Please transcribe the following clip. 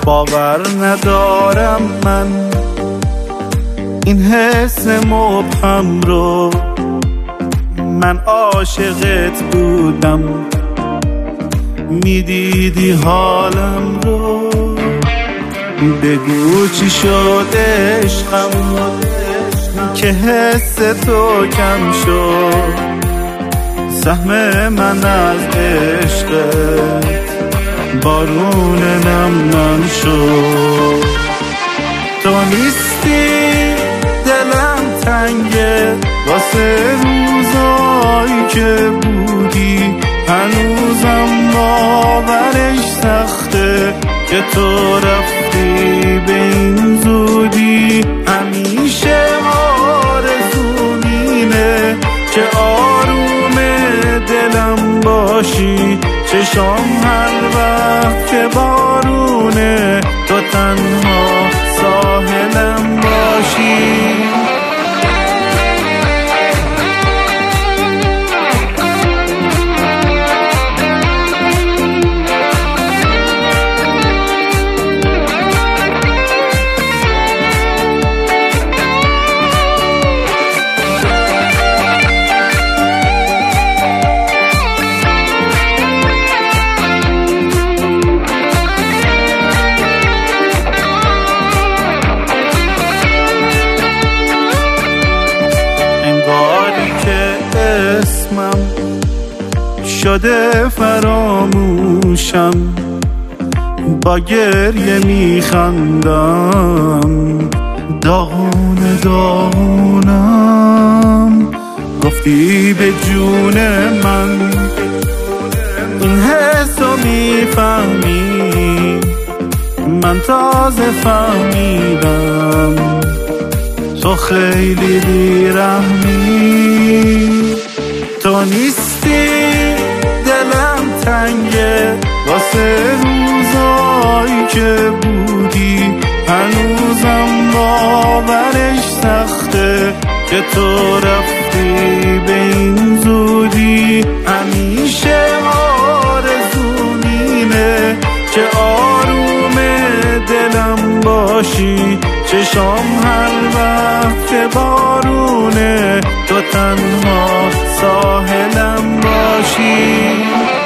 باور ندارم من این حس مبهم رو. من عاشقت بودم، میدیدی حالم رو. بگو چی شد عشقم که حس تو کم شد. سهم من از عشقت بارون نم شد. تو نیستی دلم تنگه واسه روزایی که بودی. هنوزم باورش سخته که تو رفتی به این زودی. همیشه آرزوم اینه که آروم دلم باشی. چشام هر وقت که بارونه تو تنها ساحلم باشی. شده فراموشم، با گریه میخندم. داغونه داغونم، گفتی به جون من این حسو میفهمی. من تازه فهمیدم تو خیلی بیرحمی. تو نیستی دلم تنگه واسه روزایی که بودی. هنوزم باورش سخته که تو رفتی به این زودی. همیشه آرزوم اینه که آروم دلم باشی. چشام هر وقت که بارونه تو تنها ساحلم باشی.